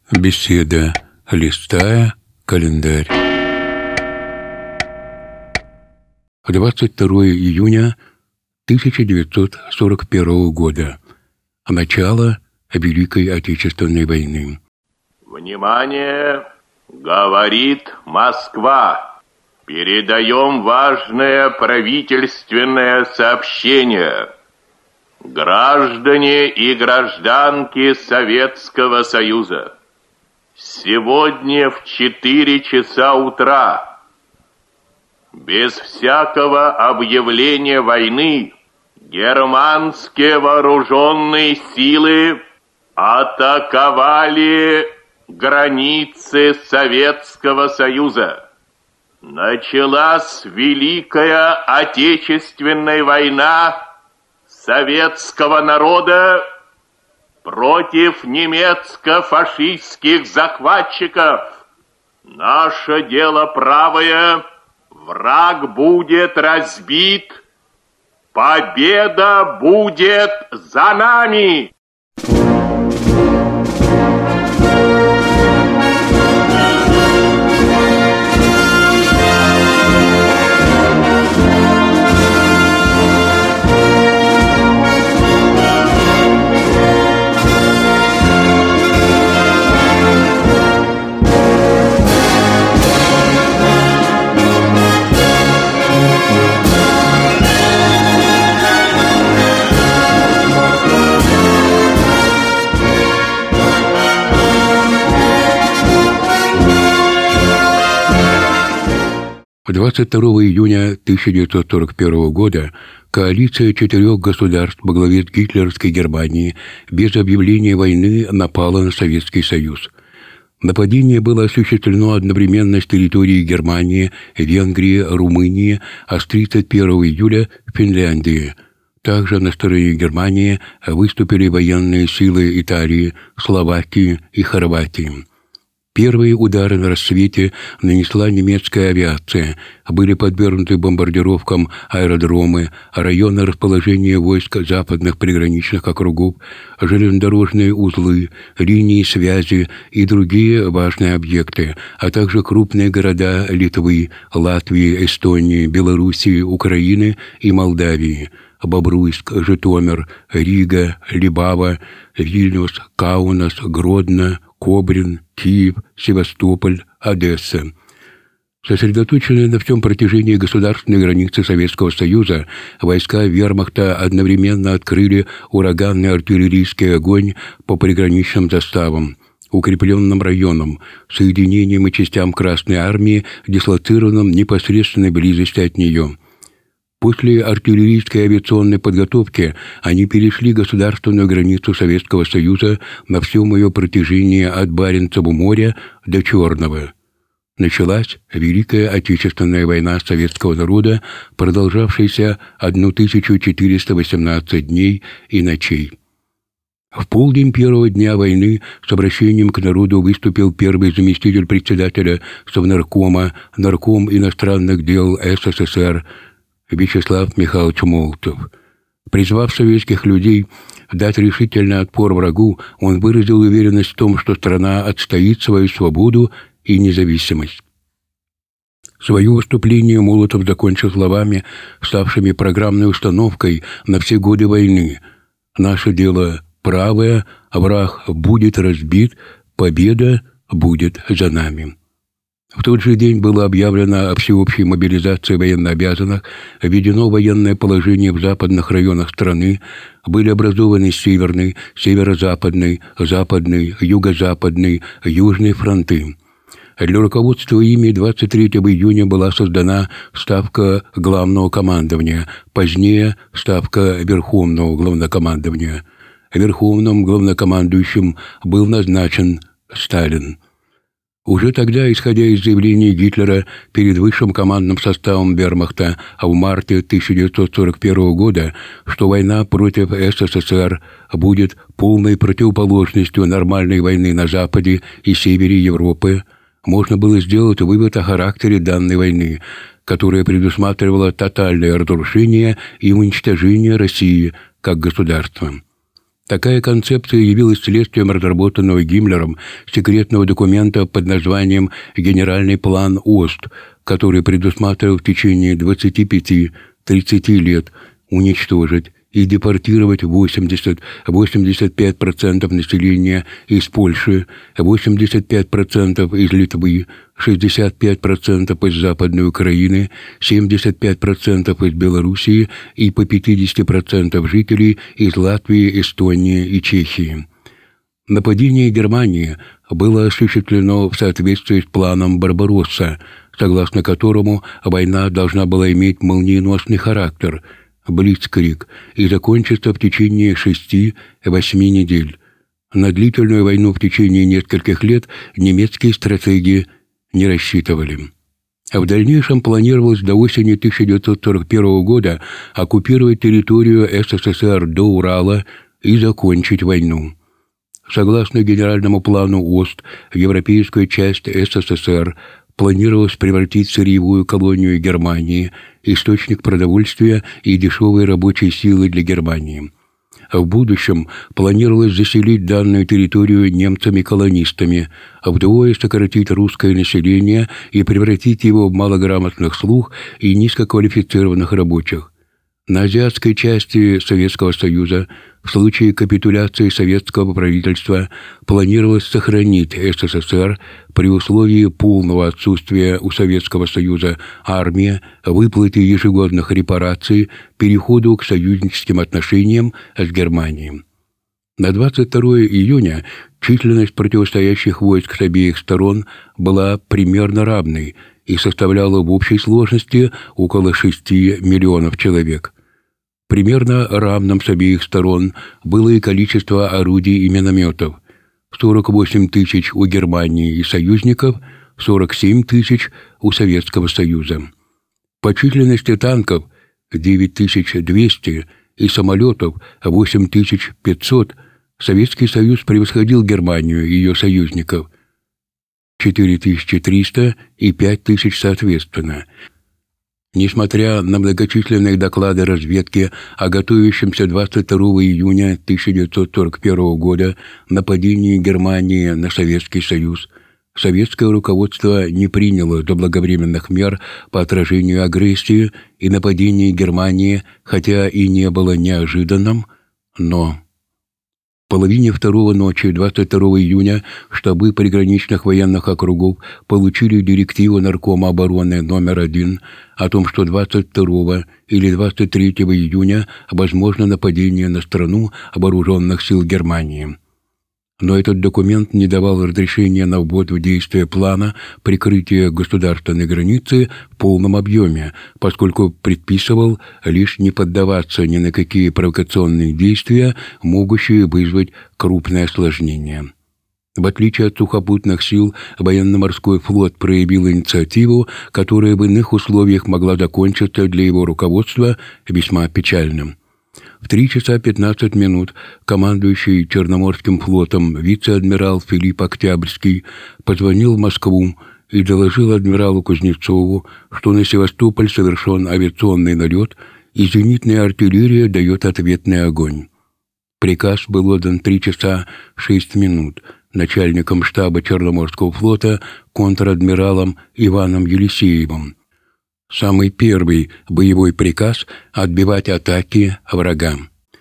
Беседа, листая календарь. 22 июня 1941 года. Начало Великой Отечественной войны. Внимание! Говорит Москва. Передаем важное правительственное сообщение. Граждане и гражданки Советского Союза, сегодня в 4 часа утра, без всякого объявления войны, германские вооруженные силы атаковали границы Советского Союза. Началась Великая Отечественная война советского народа против немецко-фашистских захватчиков. Наше дело правое, враг будет разбит, победа будет за нами. В 22 июня 1941 года коалиция 4 государств во главе с гитлеровской Германией без объявления войны напала на Советский Союз. Нападение было осуществлено одновременно с территории Германии, Венгрии, Румынии, а с 31 июля в Финляндии. Также на стороне Германии выступили военные силы Италии, Словакии и Хорватии. Первые удары на рассвете нанесла немецкая авиация. Были подвергнуты бомбардировкам аэродромы, районы расположения войск западных приграничных округов, железнодорожные узлы, линии связи и другие важные объекты, а также крупные города Литвы, Латвии, Эстонии, Белоруссии, Украины и Молдавии. Бобруйск, Житомир, Рига, Либава, Вильнюс, Каунас, Гродно, Кобрин, Киев, Севастополь, Одесса. Сосредоточенные на всем протяжении государственной границы Советского Союза, войска вермахта одновременно открыли ураганный артиллерийский огонь по приграничным заставам, укрепленным районам, соединениям и частям Красной Армии, дислоцированным в непосредственной близости от нее. После артиллерийской авиационной подготовки они перешли государственную границу Советского Союза на всем ее протяжении от Баренцева моря до Черного. Началась Великая Отечественная война советского народа, продолжавшаяся 1418 дней и ночей. В полдень первого дня войны с обращением к народу выступил первый заместитель председателя Совнаркома, нарком иностранных дел СССР Вячеслав Михайлович Молотов. Призвав советских людей дать решительный отпор врагу, он выразил уверенность в том, что страна отстоит свою свободу и независимость. Свое выступление Молотов закончил словами, ставшими программной установкой на все годы войны. «Наше дело правое, враг будет разбит, победа будет за нами». В тот же день было объявлено о всеобщей мобилизации военнообязанных, введено военное положение в западных районах страны, были образованы Северный, Северо-Западный, Западный, Юго-Западный, Южный фронты. Для руководства ими 23 июня была создана Ставка Главного командования, позднее Ставка Верховного Главнокомандования. Верховным главнокомандующим был назначен Сталин. Уже тогда, исходя из заявлений Гитлера перед высшим командным составом вермахта в марте 1941 года, что война против СССР будет полной противоположностью нормальной войны на западе и севере Европы, можно было сделать вывод о характере данной войны, которая предусматривала тотальное разрушение и уничтожение России как государства. Такая концепция явилась следствием разработанного Гиммлером секретного документа под названием «Генеральный план Ост», который предусматривал в течение 25-30 лет уничтожить и депортировать 80-85% населения из Польши, 85% из Литвы, 65% из Западной Украины, 75% из Белоруссии и по 50% жителей из Латвии, Эстонии и Чехии. Нападение Германии было осуществлено в соответствии с планом Барбаросса, согласно которому война должна была иметь молниеносный характер – блицкриг, и закончится в течение 6-8 недель. На длительную войну в течение нескольких лет немецкие стратеги не рассчитывали. В дальнейшем планировалось до осени 1941 года оккупировать территорию СССР до Урала и закончить войну. Согласно генеральному плану ОСТ, европейскую часть СССР планировалось превратить в сырьевую колонию Германии, источник продовольствия и дешевой рабочей силы для Германии. В будущем планировалось заселить данную территорию немцами-колонистами, вдвое сократить русское население и превратить его в малограмотных слуг и низкоквалифицированных рабочих. На азиатской части Советского Союза в случае капитуляции советского правительства планировалось сохранить СССР при условии полного отсутствия у Советского Союза армии, выплаты ежегодных репараций, переходу к союзническим отношениям с Германией. На 22 июня численность противостоящих войск с обеих сторон была примерно равной и составляла в общей сложности около 6 миллионов человек. Примерно равным с обеих сторон было и количество орудий и минометов – 48 тысяч у Германии и союзников, 47 тысяч у Советского Союза. По численности танков – 9200 и самолетов – 8500 Советский Союз превосходил Германию и ее союзников – 4300 и 5000 соответственно. Несмотря на многочисленные доклады разведки о готовящемся 22 июня 1941 года нападении Германии на Советский Союз, советское руководство не приняло заблаговременных мер по отражению агрессии и нападения Германии, хотя и не было неожиданным, но... В половине второго ночи 22 июня штабы приграничных военных округов получили директиву Наркома обороны номер 1 о том, что 22 или 23 июня возможно нападение на страну вооруженных сил Германии. Но этот документ не давал разрешения на ввод в действие плана прикрытия государственной границы в полном объеме, поскольку предписывал лишь не поддаваться ни на какие провокационные действия, могущие вызвать крупное осложнение. В отличие от сухопутных сил, военно-морской флот проявил инициативу, которая в иных условиях могла закончиться для его руководства весьма печальным. В 3 часа 15 минут командующий Черноморским флотом вице-адмирал Филипп Октябрьский позвонил в Москву и доложил адмиралу Кузнецову, что на Севастополь совершен авиационный налет, и зенитная артиллерия дает ответный огонь. Приказ был отдан 3 часа 6 минут начальником штаба Черноморского флота контр-адмиралом Иваном Елисеевым. Самый первый боевой приказ – отбивать атаки врага.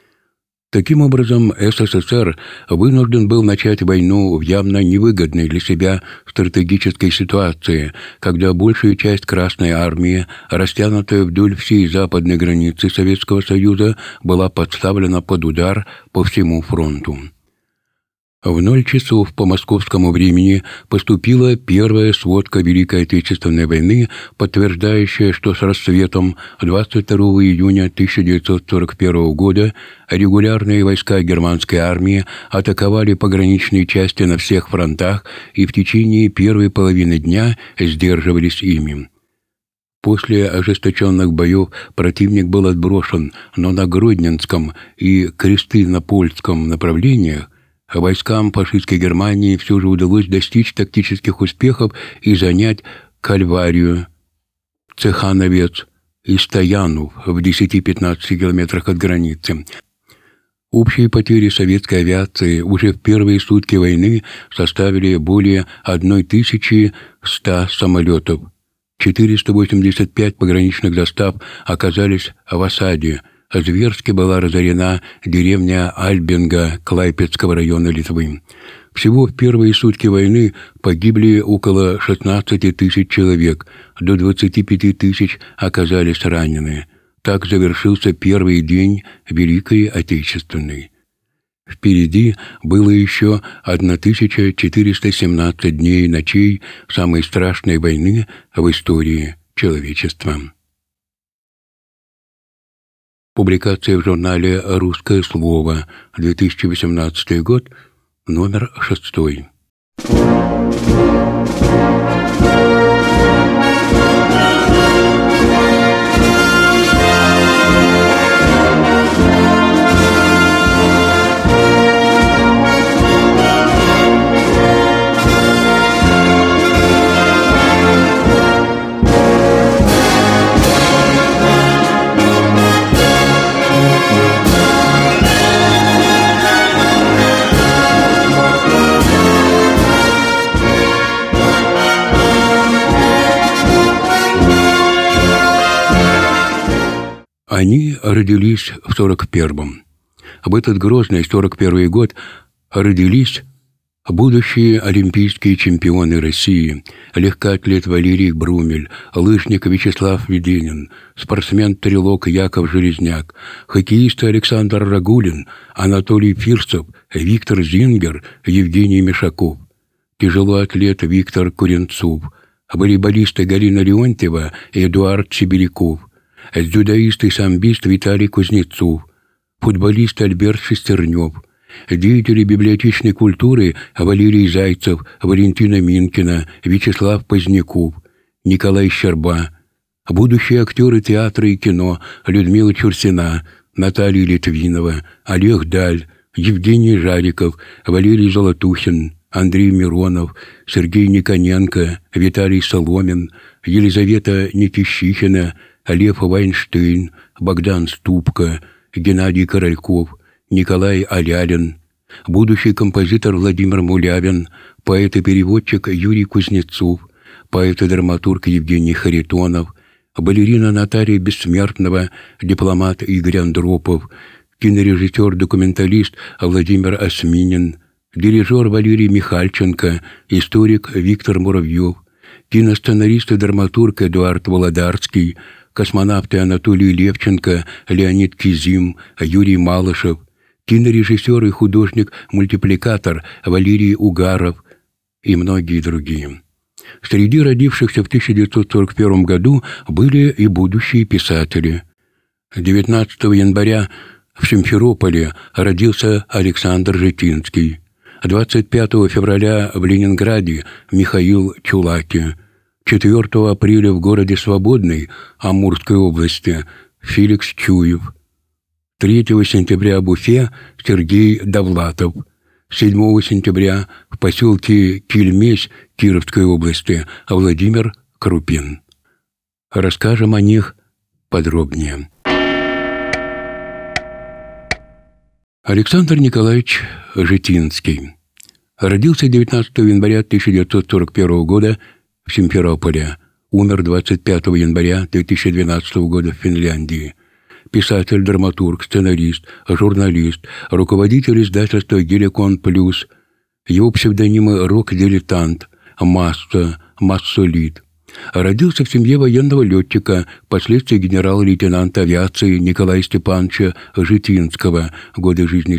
Таким образом, СССР вынужден был начать войну в явно невыгодной для себя стратегической ситуации, когда большая часть Красной Армии, растянутая вдоль всей западной границы Советского Союза, была подставлена под удар по всему фронту. В 0 часов по московскому времени поступила первая сводка Великой Отечественной войны, подтверждающая, что с рассветом 22 июня 1941 года регулярные войска германской армии атаковали пограничные части на всех фронтах и в течение первой половины дня сдерживались ими. После ожесточенных боев противник был отброшен, но на Гродненском и Крестинопольском направлениях войскам фашистской Германии все же удалось достичь тактических успехов и занять Кальварию, Цехановец и Стоянов в 10-15 километрах от границы. Общие потери советской авиации уже в первые сутки войны составили более 1100 самолетов. 485 пограничных застав оказались в осаде. Зверски была разорена деревня Альбинга Клайпедского района Литвы. Всего в первые сутки войны погибли около 16 тысяч человек, до 25 тысяч оказались ранены. Так завершился первый день Великой Отечественной. Впереди было еще 1417 дней и ночей самой страшной войны в истории человечества. Публикация в журнале «Русское слово», 2018 год, номер 6. Они родились в 41-м. В этот грозный 41-й год родились будущие олимпийские чемпионы России, легкоатлет Валерий Брумель, лыжник Вячеслав Веденин, спортсмен-стрелок Яков Железняк, хоккеисты Александр Рагулин, Анатолий Фирсов, Виктор Зингер, Евгений Мишаков, тяжелоатлет Виктор Куренцов, волейболисты Галина Леонтьева и Эдуард Сибиряков, дзюдоист и самбист Виталий Кузнецов, футболист Альберт Шестернев, деятели библиотечной культуры Валерий Зайцев, Валентина Минкина, Вячеслав Поздняков, Николай Щерба, будущие актеры театра и кино Людмила Чурсина, Наталья Литвинова, Олег Даль, Евгений Жариков, Валерий Золотухин, Андрей Миронов, Сергей Никоненко, Виталий Соломин, Елизавета Никищихина, Лев Вайнштейн, Богдан Ступка, Геннадий Корольков, Николай Алялин, будущий композитор Владимир Мулявин, поэт и переводчик Юрий Кузнецов, поэт и драматург Евгений Харитонов, балерина Наталья Бессмертного, дипломат Игорь Андропов, кинорежиссер-документалист Владимир Осминин, дирижер Валерий Михальченко, историк Виктор Муравьев, киносценарист и драматург Эдуард Володарский, космонавты Анатолий Левченко, Леонид Кизим, Юрий Малышев, кинорежиссер и художник-мультипликатор Валерий Угаров и многие другие. Среди родившихся в 1941 году были и будущие писатели. 19 января в Симферополе родился Александр Житинский. 25 февраля в Ленинграде Михаил Чулаки. 4 апреля в городе Свободный Амурской области Феликс Чуев. 3 сентября в Уфе Сергей Довлатов. 7 сентября в поселке Кильмесь Кировской области Владимир Крупин. Расскажем о них подробнее. Александр Николаевич Житинский родился 19 января 1941 года в Симферополе, умер 25 января 2012 года в Финляндии. Писатель, драматург, сценарист, журналист, руководитель издательства «Геликон Плюс». Его псевдонимы «Рок-дилетант», «Масса», «Массолит». Родился в семье военного летчика, впоследствии генерал-лейтенанта авиации Николая Степановича Житинского, годы жизни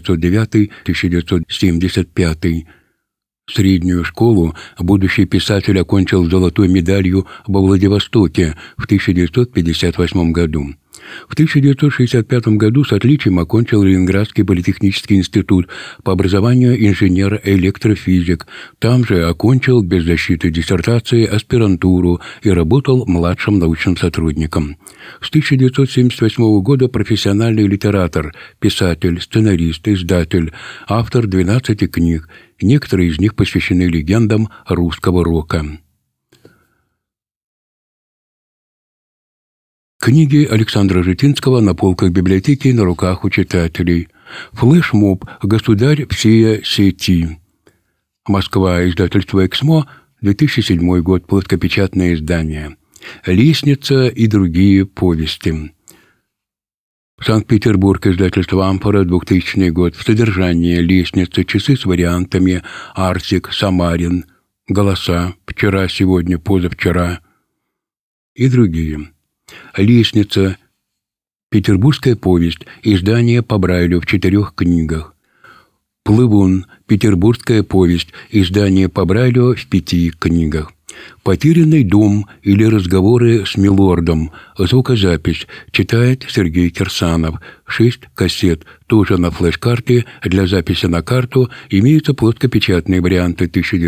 1909-1975. Среднюю школу будущий писатель окончил с золотой медалью во Владивостоке в 1958 году. В 1965 году с отличием окончил Ленинградский политехнический институт, по образованию инженер-электрофизик. Там же окончил без защиты диссертации аспирантуру и работал младшим научным сотрудником. С 1978 года профессиональный литератор, писатель, сценарист, издатель, автор 12 книг. Некоторые из них посвящены легендам русского рока. Книги Александра Житинского на полках библиотеки и на руках у читателей. Флешмоб «Государь всея сети». Москва, издательство «Эксмо», 2007 год, плоскопечатное издание. «Лестница» и другие повести. Санкт-Петербург, издательство «Амфора», 2000 год. В содержании «Лестница», часы с вариантами, Арсик, Самарин, голоса, вчера, сегодня, позавчера и другие. «Лестница», петербургская повесть, издание по Брайлю в 4 книгах. «Плывун», петербургская повесть, издание по Брайлю в 5 книгах. «Потерянный дом» или «Разговоры с милордом», звукозапись, читает Сергей Кирсанов. 6 кассет, тоже на флеш-карте, для записи на карту имеются плоскопечатные варианты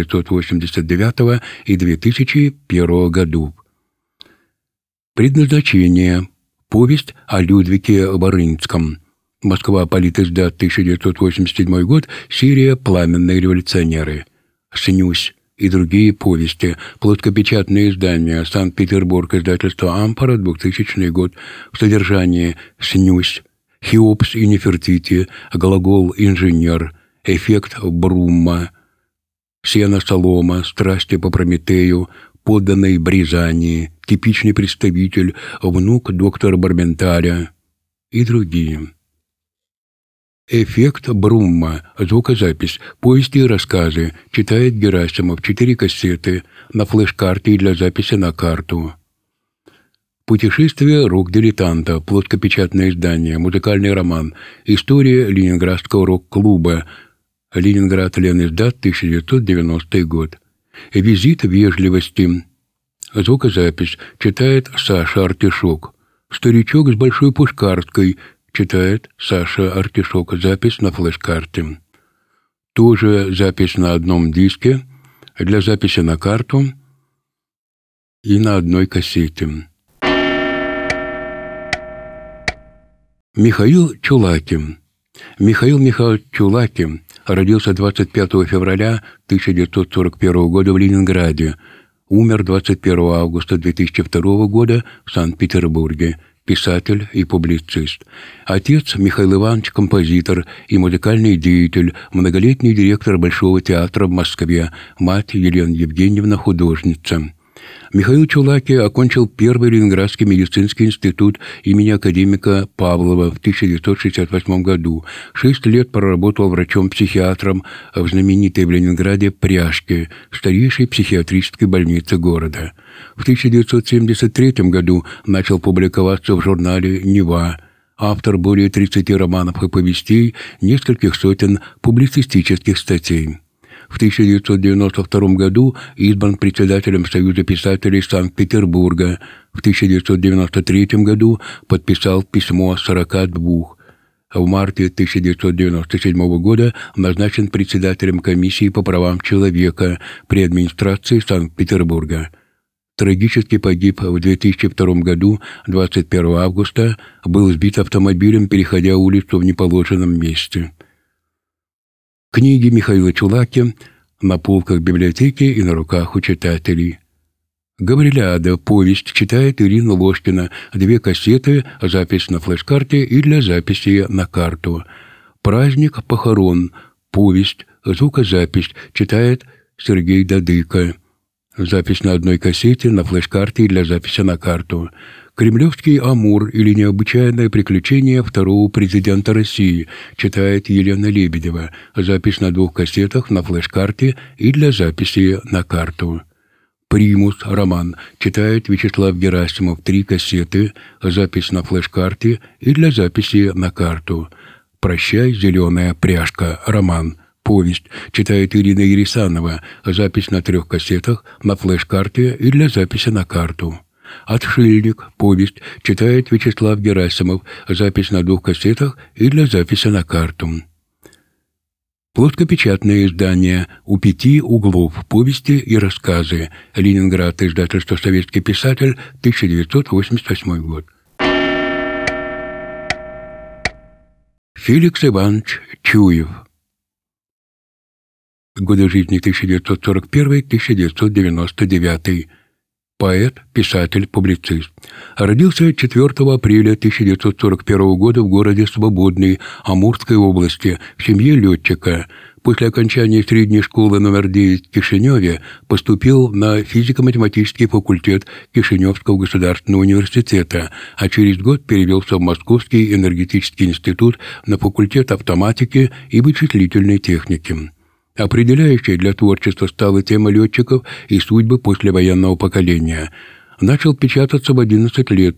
1989 и 2001 годов. Предназначение. Повесть о Людвиге Ворынском. Москва, Политиздат, 1987 год, серия «Пламенные революционеры». «Снюсь» и другие повести. Плоскопечатные издания. Санкт-Петербург, издательство «Амфора», 2000 год. В содержании «Снюсь», «Хеопс и Нефертити», глагол «инженер», «эффект Брумма», «Сено-солома», «Страсти по Прометею», «Подданный Бризании», «Типичный представитель», «Внук доктора Барменталя» и другие. «Эффект Брумма», звукозапись, повести и рассказы, читает Герасимов, 4 кассеты, на флеш-карте и для записи на карту. «Путешествие рок-дилетанта», плоскопечатное издание, музыкальный роман, история Ленинградского рок-клуба, Ленинград, Лениздат, 1990 год. «Визит вежливости», звукозапись, читает Саша Артишок. «Старичок с большой пушкарской», читает Саша Артишок, запись на флеш-карте. Тоже запись на одном диске, для записи на карту и на одной кассете. Михаил Чулакин. Михаил Михайлович Чулакин родился 25 февраля 1941 года в Ленинграде, умер 21 августа 2002 года в Санкт-Петербурге. Писатель и публицист. Отец Михаил Иванович – композитор и музыкальный деятель, многолетний директор Большого театра в Москве, мать Елена Евгеньевна – художница. Михаил Чулакин окончил Первый Ленинградский медицинский институт имени академика Павлова в 1968 году. 6 лет проработал врачом-психиатром в знаменитой в Ленинграде Пряжке, старейшей психиатрической больнице города. В 1973 году начал публиковаться в журнале «Нева». Автор более 30 романов и повестей, нескольких сотен публицистических статей. В 1992 году избран председателем Союза писателей Санкт-Петербурга. В 1993 году подписал письмо 42. В марте 1997 года назначен председателем комиссии по правам человека при администрации Санкт-Петербурга. Трагически погиб в 2002 году, 21 августа, был сбит автомобилем, переходя улицу в неположенном месте. Книги Михаила Чулакина на полках библиотеки и на руках у читателей. «Гавриляда», повесть, читает Ирина Ложкина, 2 кассеты, запись на флеш-карте и для записи на карту. «Праздник похорон», повесть, звукозапись, читает Сергей Дадыко. Запись на одной кассете, на флеш-карте и для записи на карту. «Кремлевский Амур» или «Необычайное приключение второго президента России», читает Елена Лебедева. Запись на 2 кассетах, на флеш-карте и для записи на карту. «Примус» роман, читает Вячеслав Герасимов. 3 кассеты, запись на флеш-карте и для записи на карту. «Прощай, зеленая пряжка» роман, повесть, читает Ирина Ересанова. Запись на 3 кассетах, на флеш-карте и для записи на карту. «Отшельник», повесть, читает Вячеслав Герасимов. Запись на 2 кассетах и для записи на карту. Плоскопечатное издание «У 5 углов. Повести и рассказы». Ленинград, издательство «Советский писатель», 1988 год. Феликс Иванович Чуев. Годы жизни 1941-1999. поэт, писатель, публицист. Родился 4 апреля 1941 года в городе Свободный Амурской области в семье летчика. После окончания средней школы номер 9 в Кишиневе поступил на физико-математический факультет Кишиневского государственного университета, а через год перевелся в Московский энергетический институт на факультет автоматики и вычислительной техники. Определяющей для творчества стала тема летчиков и судьбы послевоенного поколения. Начал печататься в 11 лет.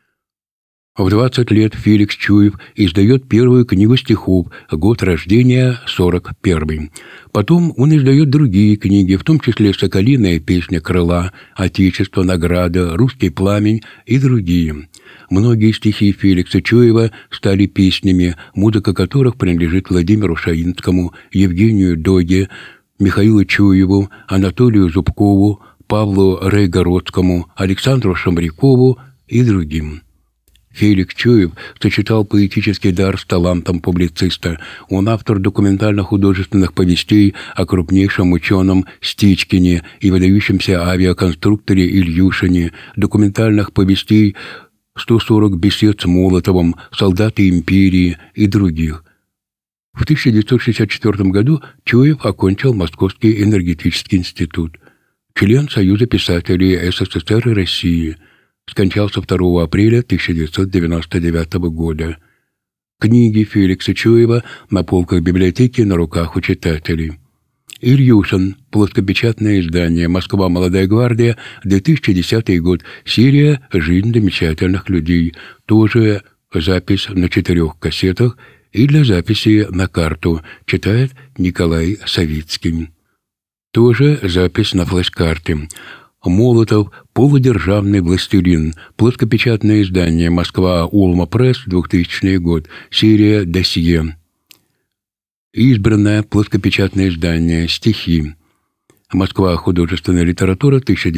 В 20 лет Феликс Чуев издает первую книгу стихов «Год рождения 41». Потом он издает другие книги, в том числе «Соколиная песня крыла», «Отечество, награда», «Русский пламень» и другие. Многие стихи Феликса Чуева стали песнями, музыка которых принадлежит Владимиру Шаинскому, Евгению Доге, Михаилу Чуеву, Анатолию Зубкову, Павлу Райгородскому, Александру Шамрякову и другим. Феликс Чуев сочетал поэтический дар с талантом публициста. Он автор документально-художественных повестей о крупнейшем ученом Стечкине и выдающемся авиаконструкторе Ильюшине, документальных повестей «140 бесед с Молотовым», «Солдаты империи» и других. В 1964 году Чуев окончил Московский энергетический институт. Член Союза писателей СССР и России. Скончался 2 апреля 1999 года. Книги Феликса Чуева на полках библиотеки, на руках у читателей. Ильюшин. Плоскопечатное издание. Москва. Молодая гвардия. 2010 год. Серия «Жизнь замечательных людей». Тоже запись на 4 кассетах и для записи на карту. Читает Николай Савицкий. Тоже запись на флеш-карте. Молотов. Полудержавный властелин. Плоскопечатное издание. Москва. Улма Пресс. 2000 год. Серия «Досье». Избранное плоскопечатное издание. Стихи. Москва. Художественная литература.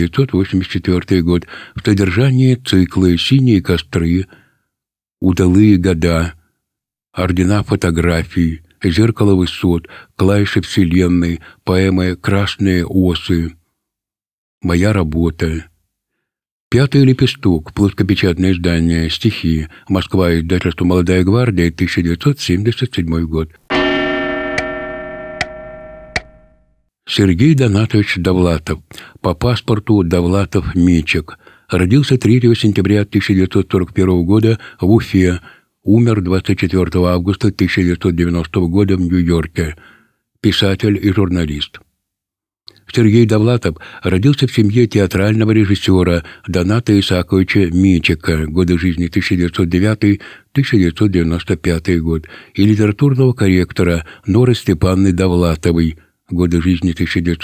1984 год. В содержании циклы «Синие костры», «Удалые года», «Ордена фотографий», «Зеркало высот», «Клавиши вселенной», поэмы «Красные осы», «Моя работа». «Пятый лепесток», плоскопечатное издание, стихи. Москва. Издательство «Молодая гвардия», 1977 год. Сергей Донатович Довлатов. По паспорту Довлатов Мечик. Родился 3 сентября 1941 года в Уфе. Умер 24 августа 1990 года в Нью-Йорке. Писатель и журналист. Сергей Довлатов родился в семье театрального режиссера Доната Исааковича Мечика, годы жизни 1909-1995 год, и литературного корректора Норы Степанны Довлатовой, годы жизни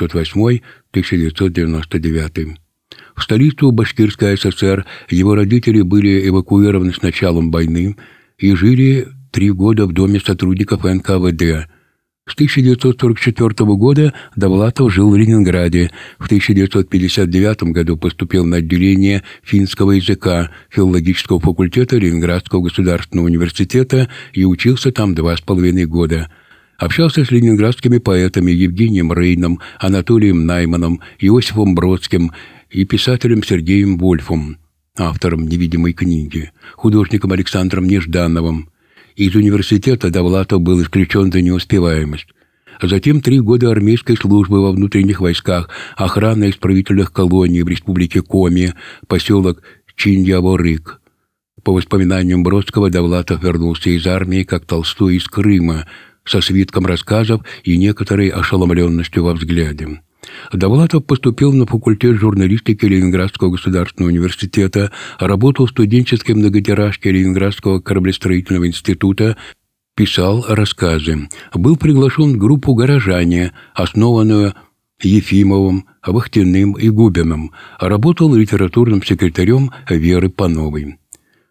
1908-1999. В столицу Башкирской ССР его родители были эвакуированы с началом войны и жили 3 года в доме сотрудников НКВД. С 1944 года Довлатов жил в Ленинграде. В 1959 году поступил на отделение финского языка филологического факультета Ленинградского государственного университета и учился там 2,5 года. Общался с ленинградскими поэтами Евгением Рейном, Анатолием Найманом, Иосифом Бродским и писателем Сергеем Вольфом, автором «Невидимой книги», художником Александром Неждановым. Из университета Довлатов был исключен за неуспеваемость. Затем 3 года армейской службы во внутренних войсках, охрана исправительных колоний в республике Коми, поселок Чиньяворык. По воспоминаниям Бродского, Довлатов вернулся из армии, как Толстой из Крыма, со свитком рассказов и некоторой ошеломленностью во взгляде. Довлатов поступил на факультет журналистики Ленинградского государственного университета, работал в студенческой многотиражке Ленинградского кораблестроительного института, писал рассказы. Был приглашен в группу «Горожане», основанную Ефимовым, Вахтиным и Губиным, работал литературным секретарем Веры Пановой.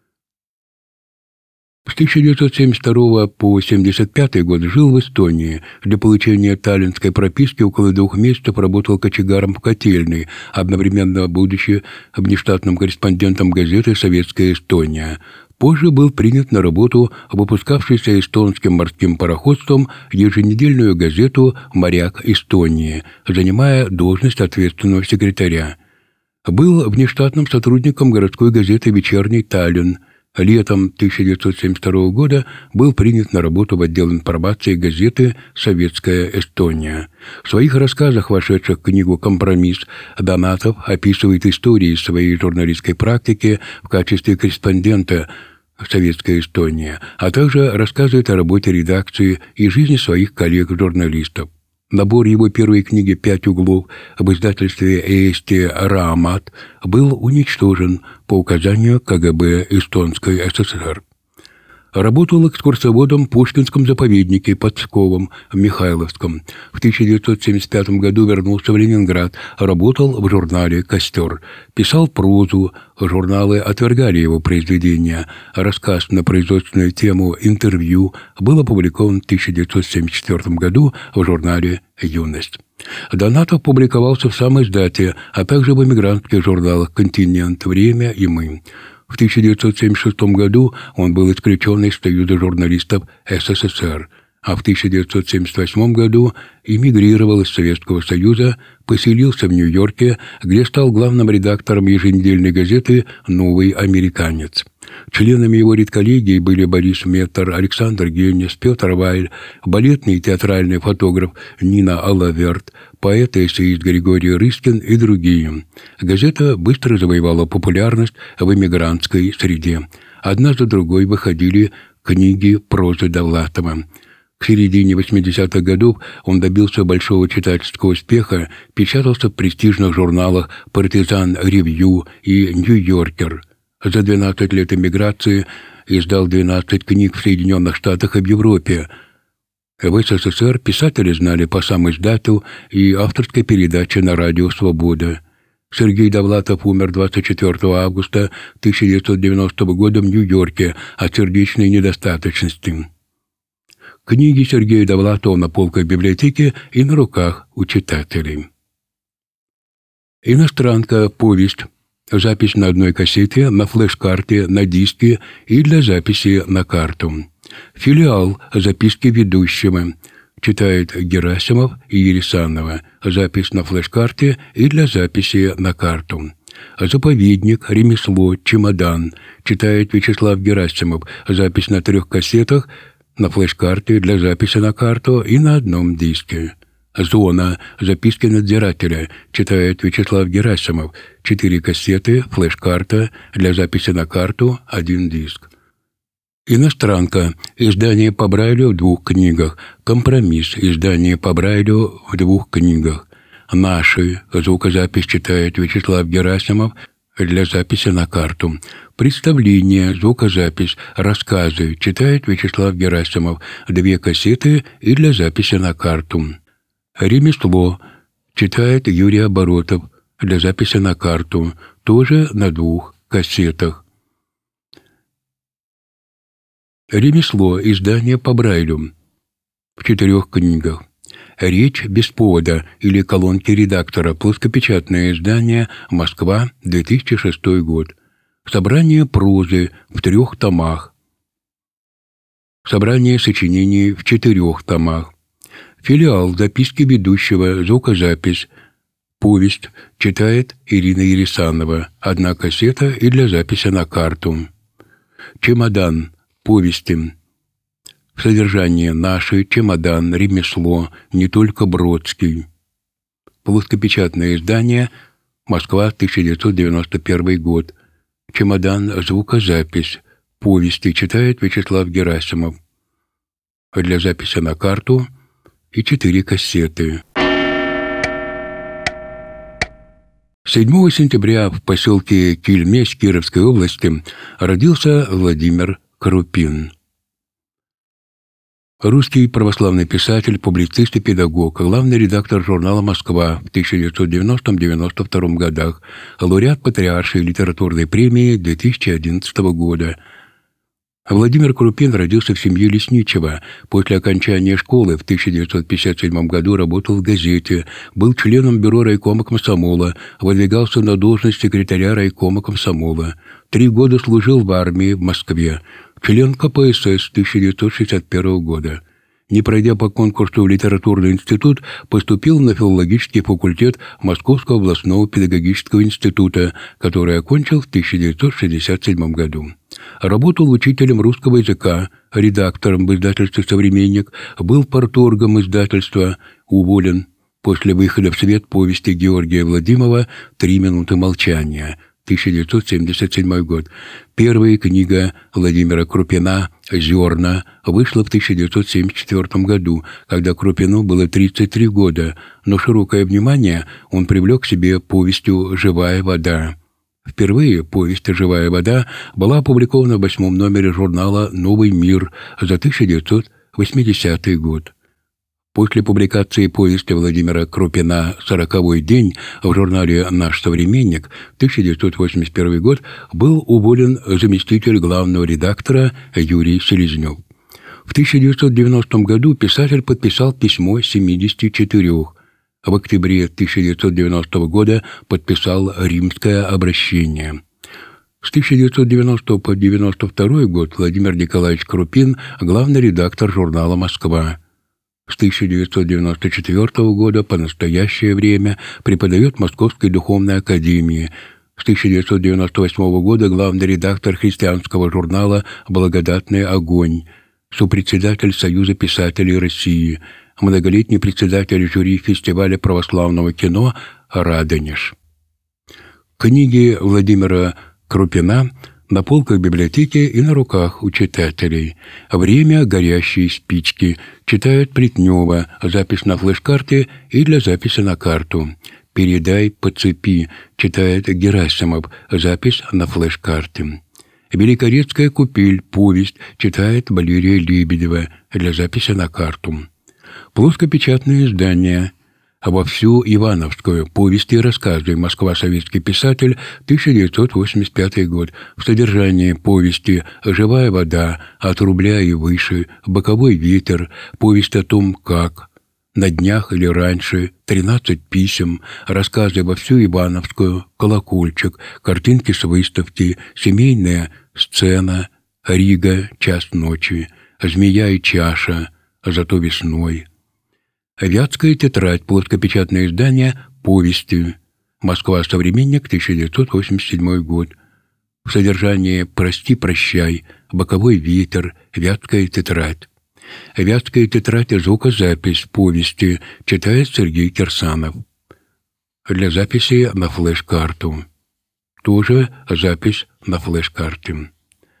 С 1972 по 1975 год жил в Эстонии. Для получения таллинской прописки около 2 месяцев работал кочегаром в котельной, одновременно будучи внештатным корреспондентом газеты «Советская Эстония». Позже был принят на работу в выпускавшейся эстонским морским пароходством еженедельную газету «Моряк Эстонии», занимая должность ответственного секретаря. Был внештатным сотрудником городской газеты «Вечерний Таллин». Летом 1972 года был принят на работу в отдел информации газеты «Советская Эстония». В своих рассказах, вошедших в книгу «Компромисс», Донатов описывает истории своей журналистской практики в качестве корреспондента «Советская Эстония», а также рассказывает о работе редакции и жизни своих коллег-журналистов. Набор его первой книги «Пять углов» об издательстве «Eesti Raamat» был уничтожен по указанию КГБ Эстонской ССР. Работал экскурсоводом в Пушкинском заповеднике под Псковом, в Михайловском. В 1975 году вернулся в Ленинград, работал в журнале «Костер». Писал прозу, журналы отвергали его произведения. Рассказ на производственную тему «Интервью» был опубликован в 1974 году в журнале «Юность». Донатов публиковался в «Самиздате», а также в эмигрантских журналах «Континент», «Время» и «Мы». В 1976 году он был исключен из Союза журналистов СССР, а в 1978 году эмигрировал из Советского Союза, поселился в Нью-Йорке, где стал главным редактором еженедельной газеты «Новый американец». Членами его редколлегии были Борис Меттер, Александр Генис, Петр Вайль, балетный и театральный фотограф Нина Алаверт, поэт и эссеист Григорий Рыскин и другие. Газета быстро завоевала популярность в эмигрантской среде. Одна за другой выходили книги прозы Довлатова. К середине 80-х годов он добился большого читательского успеха, печатался в престижных журналах «Партизан Ревью» и «Нью-Йоркер». За 12 лет эмиграции издал 12 книг в Соединенных Штатах и в Европе. В СССР писатели знали по самиздату и авторской передаче на радио «Свобода». Сергей Довлатов умер 24 августа 1990 года в Нью-Йорке от сердечной недостаточности. Книги Сергея Довлатова на полках библиотеки и на руках у читателей. «Иностранка. Повесть». Запись на одной кассете, на флеш-карте, на диске и для записи на карту. «Филиал. Записки ведущего». Читает Герасимов и Ересанова. Запись на флеш-карте и для записи на карту. «Заповедник. Ремесло. Чемодан». Читает Вячеслав Герасимов. Запись на 3 кассетах, на флеш-карте для записи на карту и на одном диске. «Зона. Записки надзирателя». Читает Вячеслав Герасимов. 4 кассеты, флеш-карта, для записи на карту, 1 диск. «Иностранка». Издание по Брайлю в 2 книгах. «Компромисс». Издание по Брайлю в 2 книгах. «Наши». Звукозапись читает Вячеслав Герасимов для записи на карту. «Представление». Звукозапись. «Рассказы». Читает Вячеслав Герасимов. 2 кассеты и для записи на карту. «Ремесло». Читает Юрий Оборотов для записи на карту, тоже на 2 кассетах. «Ремесло». Издание по Брайлю в 4 книгах. «Речь без повода» или «Колонки редактора». Плоскопечатное издание. Москва, 2006 год. Собрание прозы в 3 томах. Собрание сочинений в 4 томах. «Филиал. Записки ведущего». Звукозапись. «Повесть». Читает Ирина Ересанова. 1 кассета и для записи на карту. «Чемодан». Повести. Содержание. «Наши», «Чемодан», «Ремесло», «Не только Бродский». Плоскопечатное издание. Москва, 1991 год. «Чемодан». Звукозапись. Повести. Читает Вячеслав Герасимов. Для записи на карту и 4 кассеты. 7 сентября в поселке Кильмесь Кировской области родился Владимир Крупин. Русский православный писатель, публицист и педагог, главный редактор журнала «Москва» в 1990-92 годах, лауреат Патриаршей литературной премии 2011 года. Владимир Крупин родился в семье лесничего. После окончания школы в 1957 году работал в газете, был членом бюро райкома комсомола, выдвигался на должность секретаря райкома комсомола. 3 года служил в армии в Москве, член КПСС 1961 года. Не пройдя по конкурсу в литературный институт, поступил на филологический факультет Московского областного педагогического института, который окончил в 1967 году. Работал учителем русского языка, редактором в издательстве «Современник», был парторгом издательства, уволен после выхода в свет повести Георгия Владимирова «3 минуты молчания», 1977 год. Первая книга Владимира Крупина «Зерна» вышла в 1974 году, когда Крупину было 33 года, но широкое внимание он привлек к себе повестью «Живая вода». Впервые повесть «Живая вода» была опубликована в 8-м номере журнала «Новый мир» за 1980 год. После публикации повести Владимира Крупина «40-й день» в журнале «Наш современник» 1981 год был уволен заместитель главного редактора Юрий Селезнев. В 1990 году писатель подписал письмо 74. В октябре 1990 года подписал «Римское обращение». С 1990 по 1992 год Владимир Николаевич Крупин – главный редактор журнала «Москва». С 1994 года по настоящее время преподает в Московской духовной академии. С 1998 года главный редактор христианского журнала «Благодатный огонь», сопредседатель Союза писателей России, многолетний председатель жюри фестиваля православного кино «Радонеж». Книги Владимира Крупина на полках библиотеки и на руках у читателей. «Время. Горящие спички» читает Плетнева, запись на флеш-карте и для записи на карту. «Передай по цепи» читает Герасимов, запись на флеш-карте. «Великорецкая купель. Повесть» читает Валерия Лебедева, для записи на карту. Плоскопечатные издания. Во всю Ивановскую. Повести и рассказы. Москва. Советский писатель. 1985 год. В содержании повести «Живая вода», «От рубля и выше», «Боковой ветер», повесть о том, как, «На днях или раньше», 13 писем, рассказы во всю Ивановскую, «Колокольчик», картинки с выставки, семейная сцена, Рига, час ночи, «Змея и чаша», «Зато весной». «Вятская тетрадь», плоскопечатное издание «Повести». Москва. Современник. 1987 год. В содержании «Прости, прощай», «Боковой ветер», «Вятская тетрадь». «Вятская тетрадь» и звукозапись повести читает Сергей Кирсанов. Для записи на флеш-карту. Тоже запись на флеш-карте.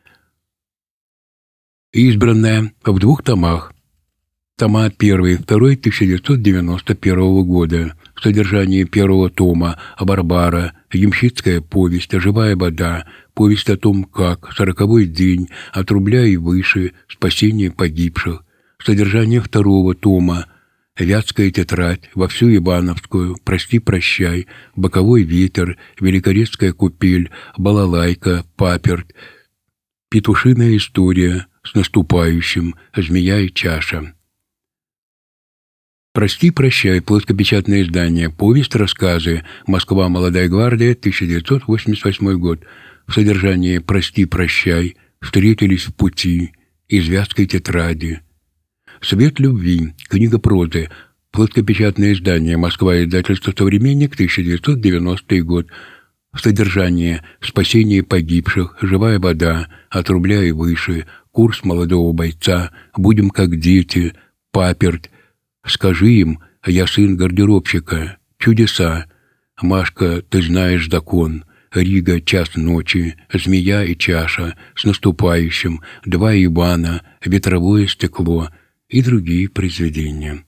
Избранная в 2 томах. Тома 1 и 2 1991 года. В содержании 1 тома «Барбара», «Ямщицкая повесть», «Живая вода», повесть о том, как, «40-й день», «От рубля и выше», «Спасение погибших». В содержании 2 тома «Вятская тетрадь», «Во всю Ивановскую», «Прости, прощай», «Боковой ветер», «Великорецкая купель», «Балалайка», «Паперт», «Петушиная история», «С наступающим», «Змея и чаша». «Прости, прощай», плоскопечатное издание, повесть, рассказы, Москва. Молодая гвардия, 1988 год. В содержании «Прости, прощай», «Встретились в пути», «Из Вятской тетради». «Свет любви», книга прозы, плоскопечатное издание, Москва. Издательство «Современник», 1990 год. В содержании «Спасение погибших», «Живая вода», «От рубля и выше», «Курс молодого бойца», «Будем как дети», «Паперт», «Скажи им, я сын гардеробщика», «Чудеса», «Машка, ты знаешь закон», «Рига, час ночи», «Змея и чаша», «С наступающим», «Два Ивана», «Ветровое стекло» и другие произведения.